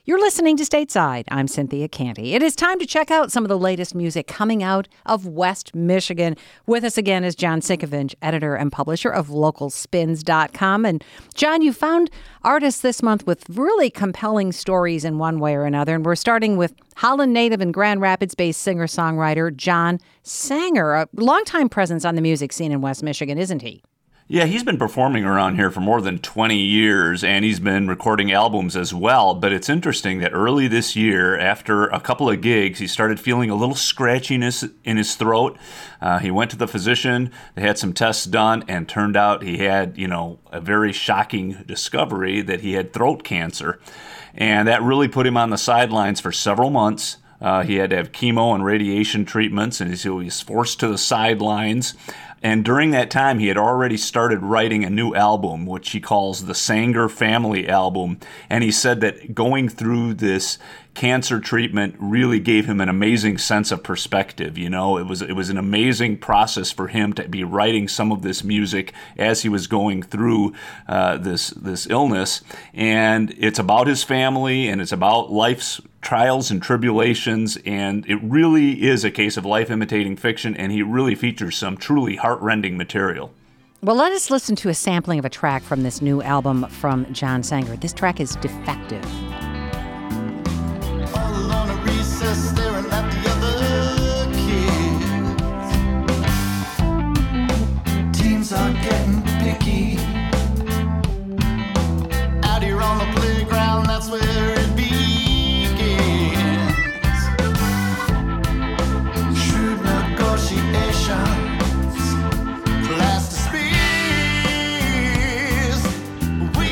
You're listening to Stateside. I'm Cynthia Canty. It is time to check out some of the latest music coming out of West Michigan. With us again is John Sinkovich, editor and publisher of LocalSpins.com. And John, you found artists this month with really compelling stories in one way or another. And we're starting with Holland native and Grand Rapids-based singer-songwriter John Sanger, a longtime presence on the music scene in West Michigan, isn't he? Yeah, he's been performing around here for more than 20 years, and he's been recording albums as well. But it's interesting that early this year, after a couple of gigs, he started feeling a little scratchiness in his throat. He went to the physician, they had some tests done, and turned out he had, a very shocking discovery that he had throat cancer. And that really put him on the sidelines for several months. He had to have chemo and radiation treatments, and he was forced to the sidelines. And during that time, he had already started writing a new album, which he calls the Sanger Family Album. And he said that going through this cancer treatment really gave him an amazing sense of perspective. It was an amazing process for him to be writing some of this music as he was going through this illness. And it's about his family, and it's about life's trials and tribulations, and it really is a case of life imitating fiction, and he really features some truly heart-rending material. Well, let us listen to a sampling of a track from this new album from John Sanger. This track is Defective. All alone at recess, staring at the other kids. Teens are getting picky. Out here on the playground, that's where it begins. Shrewd negotiations, class disputes. We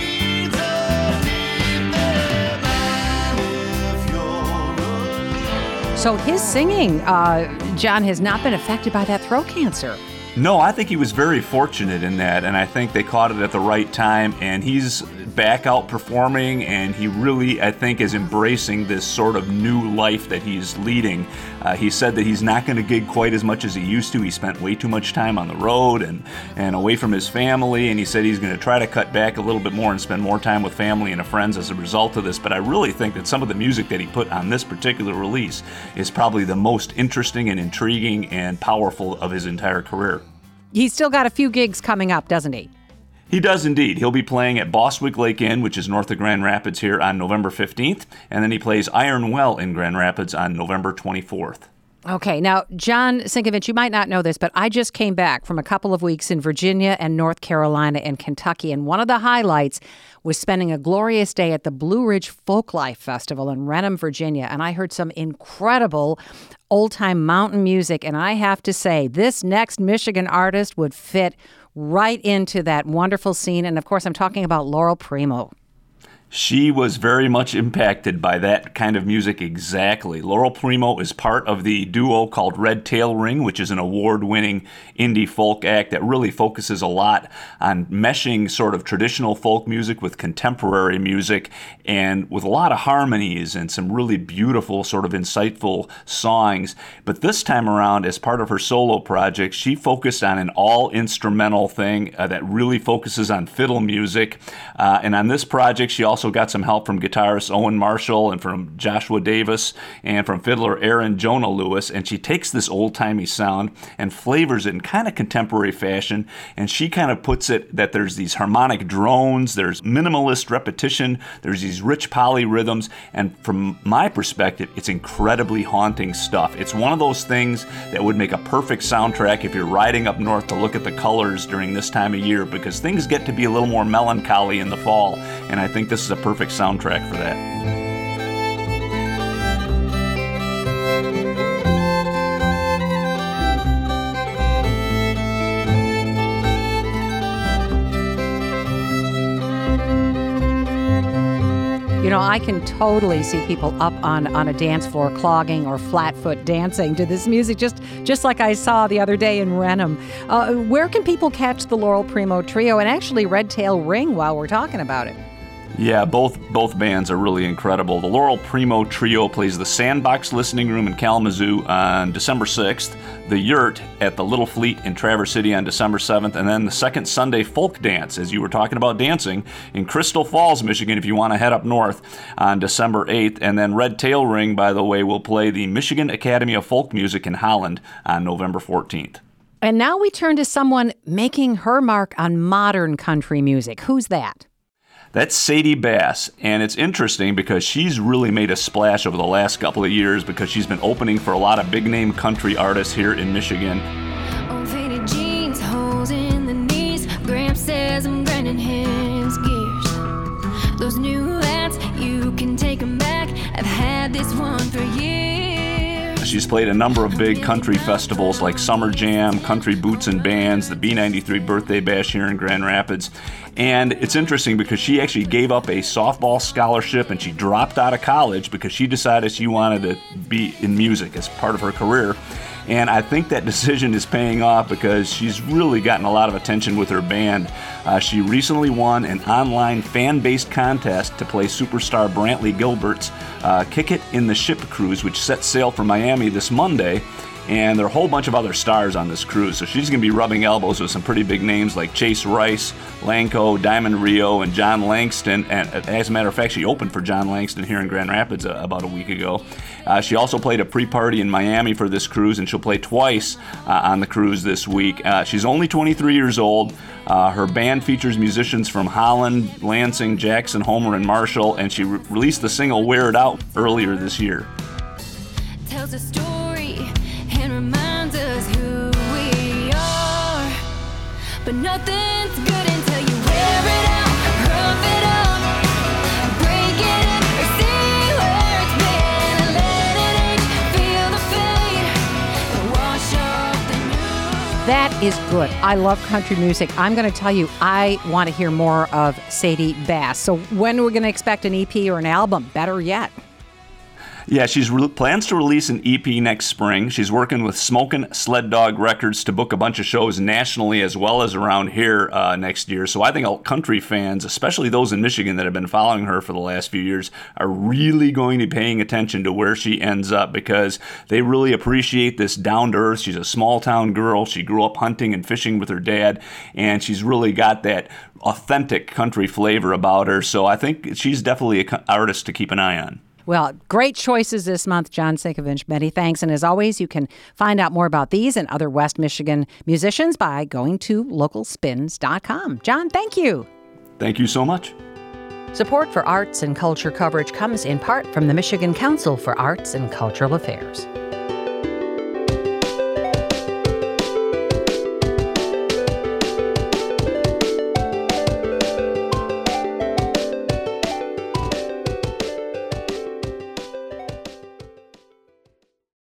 don't need them, and if you're alone. So his singing, John, has not been affected by that throat cancer. No, I think he was very fortunate in that, and I think they caught it at the right time, and he's back out performing, and he really, I think, is embracing this sort of new life that he's leading. He said that he's not going to gig quite as much as he used to. He spent way too much time on the road and away from his family, and he said he's going to try to cut back a little bit more and spend more time with family and friends as a result of this. But I really think that some of the music that he put on this particular release is probably the most interesting and intriguing and powerful of his entire career. He's still got a few gigs coming up, doesn't he? He does indeed. He'll be playing at Bostwick Lake Inn, which is north of Grand Rapids here, on November 15th, and then he plays Iron Well in Grand Rapids on November 24th. Okay, now, John Sinkovich, you might not know this, but I just came back from a couple of weeks in Virginia and North Carolina and Kentucky, and one of the highlights was spending a glorious day at the Blue Ridge Folklife Festival in Renham, Virginia, and I heard some incredible old-time mountain music, and I have to say, this next Michigan artist would fit right into that wonderful scene, and of course, I'm talking about Laurel Primo. She was very much impacted by that kind of music exactly. Laurel Primo is part of the duo called Red Tail Ring, which is an award-winning indie folk act that really focuses a lot on meshing sort of traditional folk music with contemporary music, and with a lot of harmonies and some really beautiful sort of insightful songs. But this time around, as part of her solo project, she focused on an all-instrumental thing that really focuses on fiddle music. And on this project, she also got some help from guitarist Owen Marshall and from Joshua Davis and from fiddler Aaron Jonah Lewis, and she takes this old-timey sound and flavors it in kind of contemporary fashion, and she kind of puts it that there's these harmonic drones, there's minimalist repetition, there's these rich polyrhythms, and from my perspective, it's incredibly haunting stuff. It's one of those things that would make a perfect soundtrack if you're riding up north to look at the colors during this time of year, because things get to be a little more melancholy in the fall, and I think this is a perfect soundtrack for that. I can totally see people up on a dance floor clogging or flat foot dancing to this music, just like I saw the other day in Renham. Where can people catch the Laurel Primo Trio and actually Red Tail Ring while we're talking about it? Yeah, both bands are really incredible. The Laurel Primo Trio plays the Sandbox Listening Room in Kalamazoo on December 6th, the Yurt at the Little Fleet in Traverse City on December 7th, and then the Second Sunday Folk Dance, as you were talking about dancing, in Crystal Falls, Michigan, if you want to head up north, on December 8th. And then Red Tail Ring, by the way, will play the Michigan Academy of Folk Music in Holland on November 14th. And now we turn to someone making her mark on modern country music. Who's that? That's Sadie Bass, and it's interesting because she's really made a splash over the last couple of years because she's been opening for a lot of big-name country artists here in Michigan. Old faded jeans, holes in the knees. Gramps says I'm grinding his gears. Those new hats, you can take them back. I've had this one for years. She's played a number of big country festivals like Summer Jam, Country Boots and Bands, the B93 Birthday Bash here in Grand Rapids. And it's interesting because she actually gave up a softball scholarship and she dropped out of college because she decided she wanted to be in music as part of her career. And I think that decision is paying off because she's really gotten a lot of attention with her band. She recently won an online fan-based contest to play superstar Brantley Gilbert's Kick It in the Ship cruise, which sets sail for Miami this Monday. And there are a whole bunch of other stars on this cruise. So she's going to be rubbing elbows with some pretty big names like Chase Rice, Lanco, Diamond Rio, and John Langston. And as a matter of fact, she opened for John Langston here in Grand Rapids about a week ago. She also played a pre-party in Miami for this cruise, and she'll play twice on the cruise this week. She's only 23 years old. Her band features musicians from Holland, Lansing, Jackson, Homer, and Marshall, and she released the single Wear It Out earlier this year. Tells a story and reminds us who we are. But nothing's good until you wear it out, rough it up, break it or see where it's been, and let it age, feel the fade, and wash off the new. That is good. I love country music. I'm going to tell you, I want to hear more of Sadie Bass. So when are we going to expect an EP or an album? Better yet. Yeah, she plans to release an EP next spring. She's working with Smokin' Sled Dog Records to book a bunch of shows nationally as well as around here next year. So I think country fans, especially those in Michigan that have been following her for the last few years, are really going to be paying attention to where she ends up because they really appreciate this down-to-earth. She's a small-town girl. She grew up hunting and fishing with her dad, and she's really got that authentic country flavor about her. So I think she's definitely an artist to keep an eye on. Well, great choices this month, John Sinkovich. Many thanks. And as always, you can find out more about these and other West Michigan musicians by going to localspins.com. John, thank you. Thank you so much. Support for arts and culture coverage comes in part from the Michigan Council for Arts and Cultural Affairs.